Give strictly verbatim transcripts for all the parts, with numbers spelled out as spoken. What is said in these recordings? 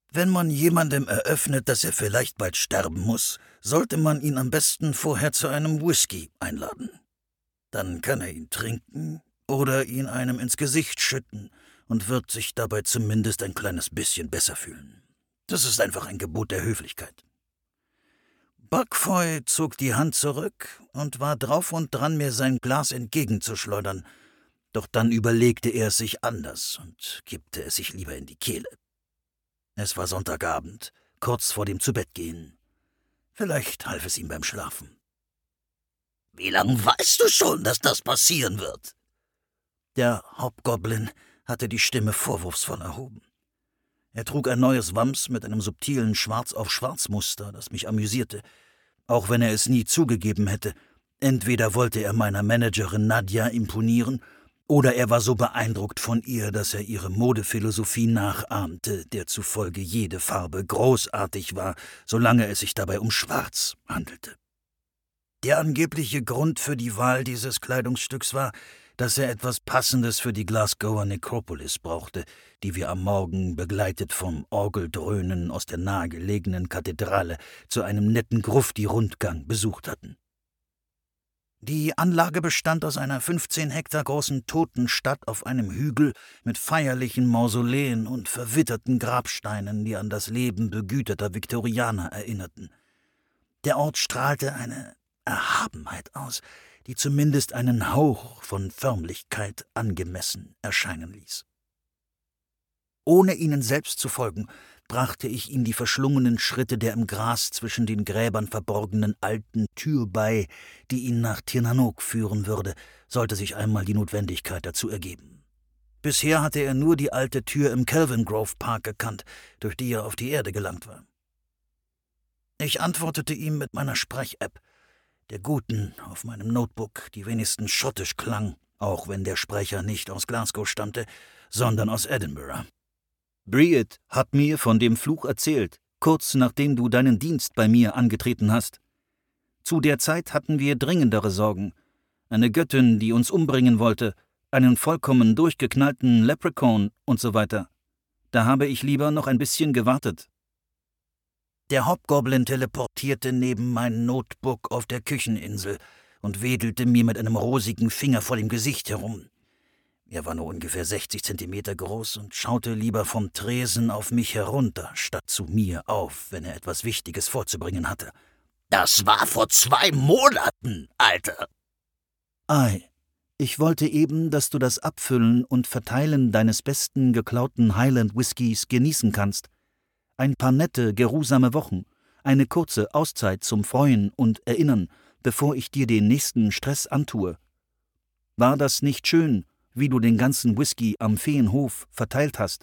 Wenn man jemandem eröffnet, dass er vielleicht bald sterben muss, sollte man ihn am besten vorher zu einem Whisky einladen. Dann kann er ihn trinken oder ihn einem ins Gesicht schütten und wird sich dabei zumindest ein kleines bisschen besser fühlen. Das ist einfach ein Gebot der Höflichkeit. Buckfoy zog die Hand zurück und war drauf und dran, mir sein Glas entgegenzuschleudern, doch dann überlegte er es sich anders und kippte es sich lieber in die Kehle. Es war Sonntagabend, kurz vor dem Zubettgehen. Vielleicht half es ihm beim Schlafen. »Wie lange weißt du schon, dass das passieren wird?« Der Hobgoblin hatte die Stimme vorwurfsvoll erhoben. Er trug ein neues Wams mit einem subtilen Schwarz-auf-Schwarz-Muster, das mich amüsierte, auch wenn er es nie zugegeben hätte. Entweder wollte er meiner Managerin Nadja imponieren, oder er war so beeindruckt von ihr, dass er ihre Modephilosophie nachahmte, der zufolge jede Farbe großartig war, solange es sich dabei um Schwarz handelte. Der angebliche Grund für die Wahl dieses Kleidungsstücks war, dass er etwas Passendes für die Glasgower Necropolis brauchte, die wir am Morgen, begleitet vom Orgeldröhnen aus der nahegelegenen Kathedrale, zu einem netten Grufti-Rundgang besucht hatten. Die Anlage bestand aus einer fünfzehn Hektar großen Totenstadt auf einem Hügel mit feierlichen Mausoleen und verwitterten Grabsteinen, die an das Leben begüterter Viktorianer erinnerten. Der Ort strahlte eine Erhabenheit aus, die zumindest einen Hauch von Förmlichkeit angemessen erscheinen ließ. Ohne ihnen selbst zu folgen, brachte ich ihm die verschlungenen Schritte der im Gras zwischen den Gräbern verborgenen alten Tür bei, die ihn nach Tirnanok führen würde, sollte sich einmal die Notwendigkeit dazu ergeben. Bisher hatte er nur die alte Tür im Kelvingrove Park gekannt, durch die er auf die Erde gelangt war. Ich antwortete ihm mit meiner Sprech-App, der guten, auf meinem Notebook, die wenigstens schottisch klang, auch wenn der Sprecher nicht aus Glasgow stammte, sondern aus Edinburgh. »Briet hat mir von dem Fluch erzählt, kurz nachdem du deinen Dienst bei mir angetreten hast. Zu der Zeit hatten wir dringendere Sorgen. Eine Göttin, die uns umbringen wollte, einen vollkommen durchgeknallten Leprechaun und so weiter. Da habe ich lieber noch ein bisschen gewartet.« Der Hobgoblin teleportierte neben mein Notebook auf der Kücheninsel und wedelte mir mit einem rosigen Finger vor dem Gesicht herum. Er war nur ungefähr sechzig Zentimeter groß und schaute lieber vom Tresen auf mich herunter, statt zu mir auf, wenn er etwas Wichtiges vorzubringen hatte. »Das war vor zwei Monaten, Alter!« »Ei, ich wollte eben, dass du das Abfüllen und Verteilen deines besten geklauten Highland Whiskys genießen kannst. Ein paar nette, geruhsame Wochen, eine kurze Auszeit zum Freuen und Erinnern, bevor ich dir den nächsten Stress antue. War das nicht schön, wie du den ganzen Whisky am Feenhof verteilt hast?«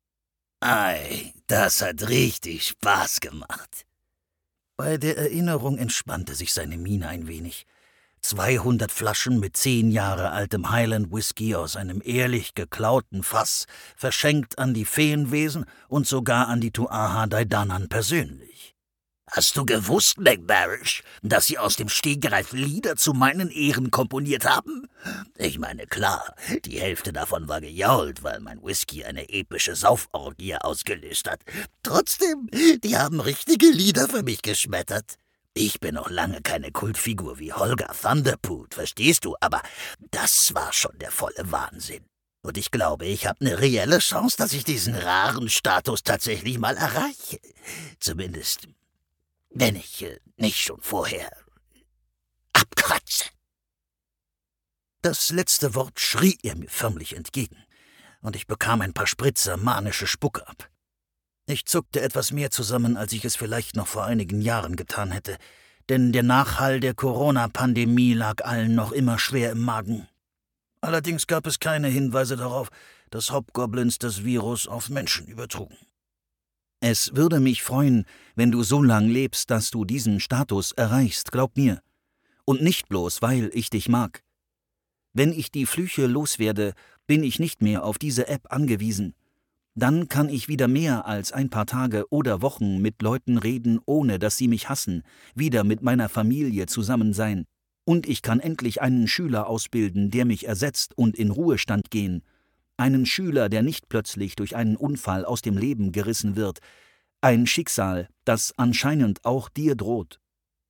»Ei, das hat richtig Spaß gemacht.« Bei der Erinnerung entspannte sich seine Miene ein wenig. Zweihundert Flaschen mit zehn Jahre altem Highland Whisky aus einem ehrlich geklauten Fass, verschenkt an die Feenwesen und sogar an die Tuatha Dé Danann persönlich. »Hast du gewusst, MacBarish, dass sie aus dem Stegreif Lieder zu meinen Ehren komponiert haben? Ich meine, klar, die Hälfte davon war gejault, weil mein Whisky eine epische Sauforgie ausgelöst hat. Trotzdem, die haben richtige Lieder für mich geschmettert. Ich bin noch lange keine Kultfigur wie Holger Thunderpoot, verstehst du, aber das war schon der volle Wahnsinn. Und ich glaube, ich habe eine reelle Chance, dass ich diesen raren Status tatsächlich mal erreiche. Zumindest, wenn ich äh, nicht schon vorher abkratze.« Das letzte Wort schrie er mir förmlich entgegen, und ich bekam ein paar Spritzer manische Spucke ab. Ich zuckte etwas mehr zusammen, als ich es vielleicht noch vor einigen Jahren getan hätte, denn der Nachhall der Corona-Pandemie lag allen noch immer schwer im Magen. Allerdings gab es keine Hinweise darauf, dass Hobgoblins das Virus auf Menschen übertrugen. »Es würde mich freuen, wenn du so lang lebst, dass du diesen Status erreichst, glaub mir. Und nicht bloß, weil ich dich mag. Wenn ich die Flüche loswerde, bin ich nicht mehr auf diese App angewiesen. Dann kann ich wieder mehr als ein paar Tage oder Wochen mit Leuten reden, ohne dass sie mich hassen, wieder mit meiner Familie zusammen sein. Und ich kann endlich einen Schüler ausbilden, der mich ersetzt und in Ruhestand gehen. Einen Schüler, der nicht plötzlich durch einen Unfall aus dem Leben gerissen wird, Ein Schicksal, das anscheinend auch dir droht.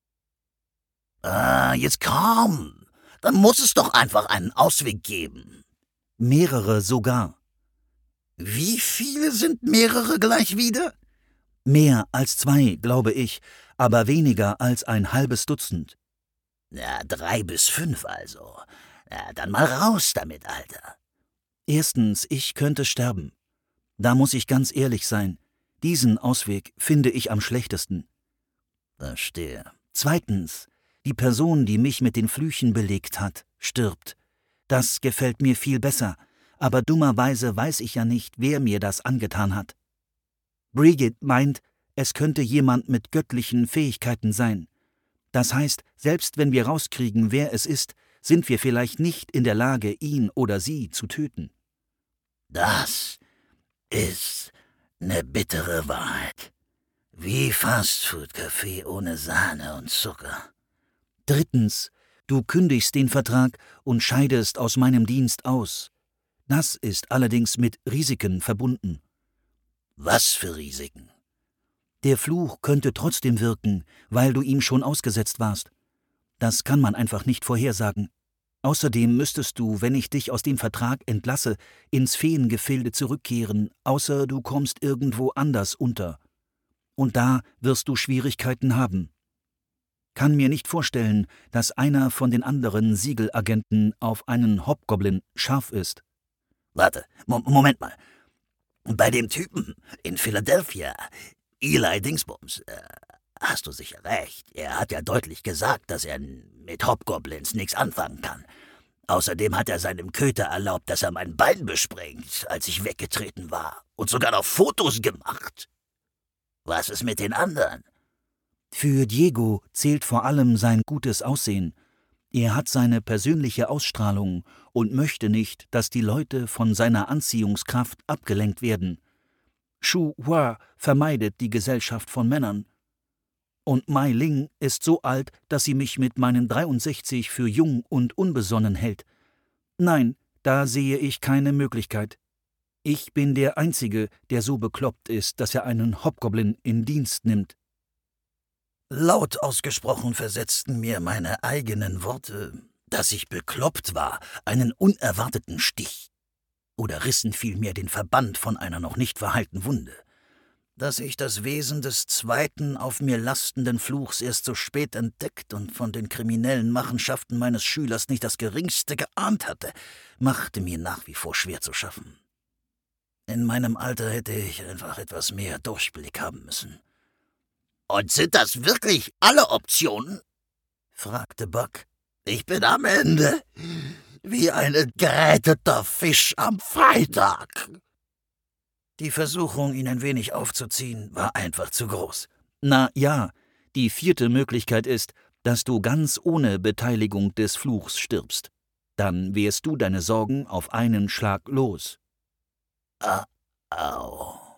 Ah, jetzt komm. Dann muss es doch einfach einen Ausweg geben. Mehrere sogar. Wie viele sind mehrere gleich wieder? Mehr als zwei, glaube ich, aber weniger als ein halbes Dutzend. Na, drei bis fünf also. Na, dann mal raus damit, Alter. Erstens, ich könnte sterben. Da muss ich ganz ehrlich sein. Diesen Ausweg finde ich am schlechtesten. Verstehe. Zweitens, die Person, die mich mit den Flüchen belegt hat, stirbt. Das gefällt mir viel besser, aber dummerweise weiß ich ja nicht, wer mir das angetan hat. Brigitte meint, es könnte jemand mit göttlichen Fähigkeiten sein. Das heißt, selbst wenn wir rauskriegen, wer es ist, sind wir vielleicht nicht in der Lage, ihn oder sie zu töten. Das ist eine bittere Wahrheit. Wie Fastfood-Kaffee ohne Sahne und Zucker. Drittens, du kündigst den Vertrag und scheidest aus meinem Dienst aus. Das ist allerdings mit Risiken verbunden. Was für Risiken? Der Fluch könnte trotzdem wirken, weil du ihm schon ausgesetzt warst. Das kann man einfach nicht vorhersagen. Außerdem müsstest du, wenn ich dich aus dem Vertrag entlasse, ins Feengefilde zurückkehren, außer du kommst irgendwo anders unter. Und da wirst du Schwierigkeiten haben. Kann mir nicht vorstellen, dass einer von den anderen Siegelagenten auf einen Hobgoblin scharf ist. Warte, Mo- Moment mal. Bei dem Typen in Philadelphia, Eli Dingsbums, äh, hast du sicher recht. Er hat ja deutlich gesagt, dass er mit Hobgoblins nichts anfangen kann. Außerdem hat er seinem Köter erlaubt, dass er mein Bein besprengt, als ich weggetreten war. Und sogar noch Fotos gemacht. Was ist mit den anderen? Für Diego zählt vor allem sein gutes Aussehen. Er hat seine persönliche Ausstrahlung und möchte nicht, dass die Leute von seiner Anziehungskraft abgelenkt werden. Shu Hua vermeidet die Gesellschaft von Männern. Und Mai Ling ist so alt, dass sie mich mit meinen dreiundsechzig für jung und unbesonnen hält. Nein, da sehe ich keine Möglichkeit. Ich bin der Einzige, der so bekloppt ist, dass er einen Hobgoblin in Dienst nimmt. Laut ausgesprochen versetzten mir meine eigenen Worte, dass ich bekloppt war, einen unerwarteten Stich. Oder rissen vielmehr den Verband von einer noch nicht verheilten Wunde. Dass ich das Wesen des zweiten auf mir lastenden Fluchs erst so spät entdeckt und von den kriminellen Machenschaften meines Schülers nicht das Geringste geahnt hatte, machte mir nach wie vor schwer zu schaffen. In meinem Alter hätte ich einfach etwas mehr Durchblick haben müssen. »Und sind das wirklich alle Optionen?« fragte Buck. »Ich bin am Ende, wie ein entgräteter Fisch am Freitag.« Die Versuchung, ihn ein wenig aufzuziehen, war einfach zu groß. Na ja, die vierte Möglichkeit ist, dass du ganz ohne Beteiligung des Fluchs stirbst. Dann wärst du deine Sorgen auf einen Schlag los. Ah, au.